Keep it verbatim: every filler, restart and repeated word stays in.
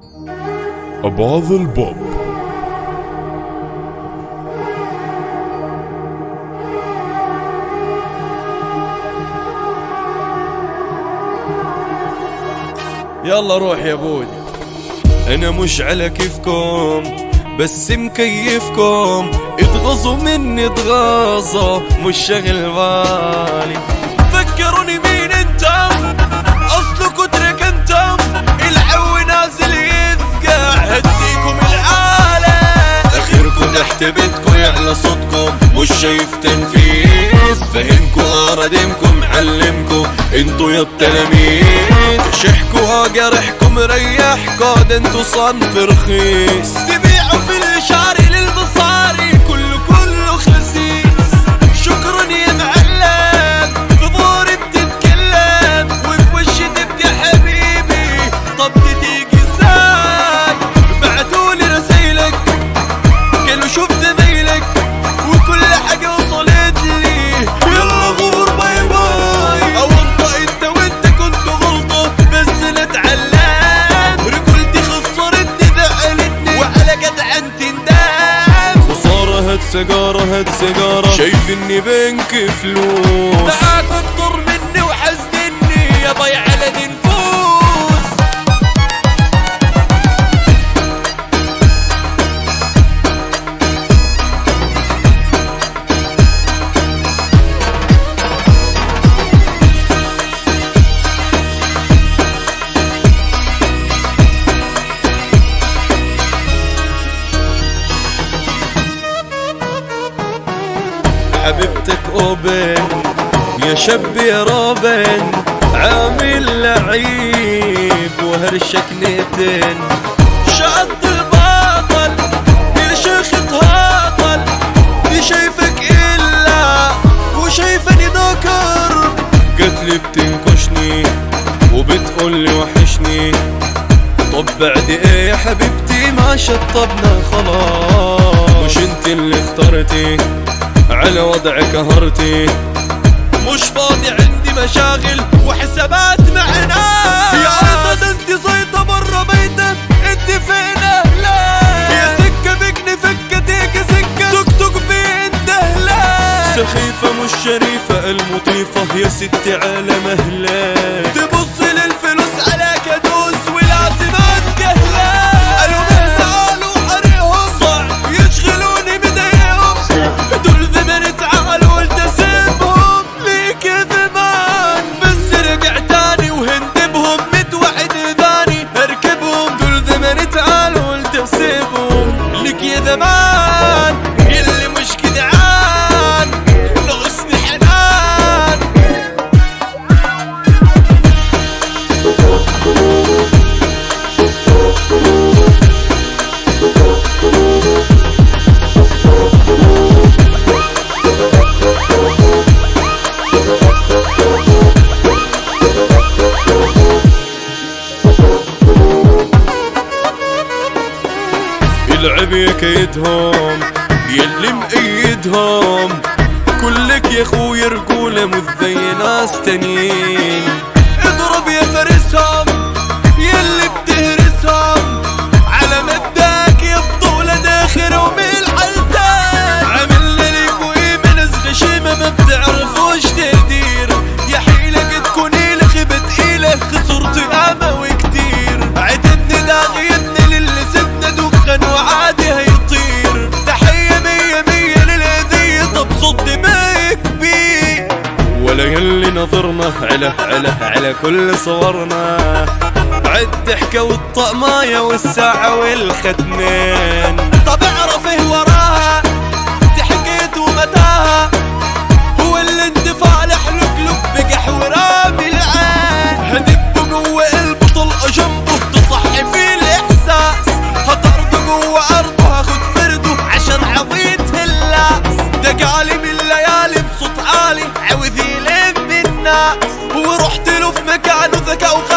أباظ البوب. يلا روح يا بودي. انا مش على كيفكم بس مكيفكم، اتغاظوا مني اتغاظة مش شاغل بالي. فكروني مين انتم، اصلكوا ترك انتم، العو نازل يفقع هديكم العالم. اخركوا تحت بيتكم يعلى صوتكم مش شايف تنفيذ، فهمكوا اردمكم حلمكم انتو يا التلاميذ. شحكوا جرحكم ريحكوا ده انتو صنف رخيص، تبيعوا في الشاري للمصاري كله كله خسيس. شكرا يا معلم في ظهري بتتكلم وفي وشي تبقى حبيبي. طب تيجي ازاي بعتولي رسايلك قالوا شوف زمايلك وكل حاجة وصلت لي. يلا غور باي باي، او انطق انت وانت كنت غلطة بس انا اتعلمت. رجولتي خسرتني زعلتني وعلى جدع انت ندم. خسارة هات سيجارة هات سيجارة، شايف اني بنك فلوس معاك تضر مني وحزنني يا ضيع على دي نفوس. حبيبتك اوبن يا شب يا روبن، عامل لعيب وهرشك نيتن. شد الباطل يا شيخ تهاطل، دي شايفك الا وشايفني ذكر. قتلي بتنكشني وبتقولي وحشني، طب بعد ايه يا حبيبتي ما شطبنا خلاص. مش انت اللي اخترتي على وضع قهرتي، مش فاضي عندي مشاغل وحسابات مع ناس. يا عيطة ده انت زيطة برا بيتك انت فين اهلك. يا سكة بكني فكتيك سكة توك توك بين دهلك. سخيفة مش شريفة المطيفة يا ستي على مهلك. تبص للفلوس على كدوس ولازم اتكهلك. قالوا من تعالوا حريهم صعب يشغلوني بدايهم، دول زمن تعال قلت اسيبهم ليك زمان. بس رجع تاني وهندبهم متوعد ثاني اركبهم. دول زمن تعال قلت اسيبهم ليك يا زمان، يلي مش جدعان ناقصني حنان. العب يا كيدهم يلي مقيدهم، كلك يا خويا رجولة مش زي ناس تانيين. اضرب يا فارسهم يلي بتهرسهم، على مبداك يا بطولة داخل ومن الحلتان. عاملنا ليكوا ايه من الغشيمة ما بتعرفوش تقدير. يا حيلك تكوني لخبة ايلك خسرت ياما وكتير. عتبني داغيتني للي سبنا دخن وعادي هيطير. تحية مية مية للهدية طب صد ما كبير. ولا يلي نظرنا على على على كل صورنا، عد حكا والطقماية والساعة والختمين. طب اعرف ايه وراها دي حكيت ومتاها، هو اللي اندفع لحلك بقح ورامي العين. هدب جوه قلبه طلقة جنبه تصحي فيه الاحساس، هطرده جوه ارضه هاخد برده عشان عويت اللاس. ده قالي من الليالي بصوت عالي عاوز يلم الناس، ورحت له في مكانه ذكاء